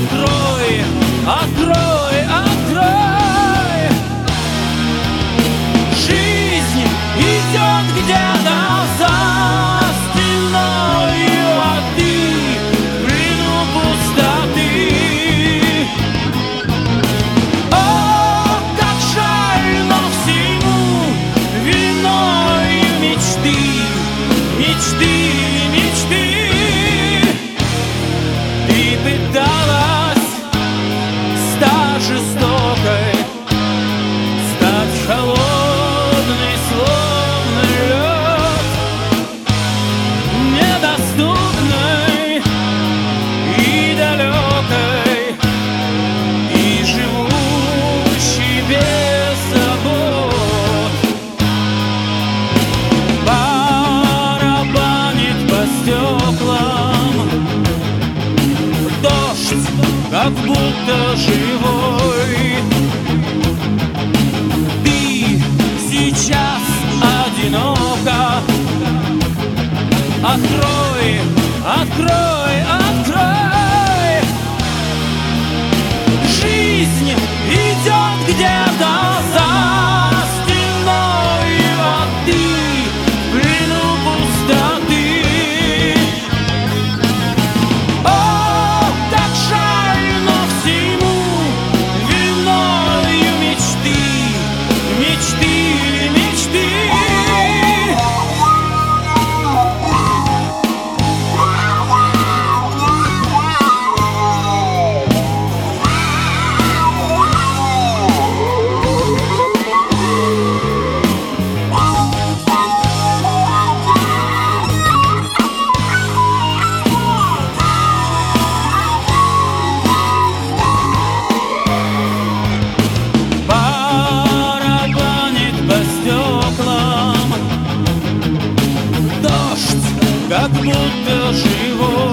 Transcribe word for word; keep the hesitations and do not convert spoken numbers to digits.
Открой, открой, открой. Жизнь идет где-то за стеною, а ты в плену пустоты. О, как жаль, но всему виною мечты, мечты, мечты. Ты пыталась стать жестокой, стать холодной, словно лед, недоступной и далекой, и живущей без забот. Барабанит по стеклам дождь, как будто живой. Ты сейчас одинока. Открой, открой, открой. Жизнь идет где-то за стеною, а ты в плену пустоты. О, так жаль, но всему виною мечты, мечты, мечты. Барабанит по стеклам дождь, как будто живой.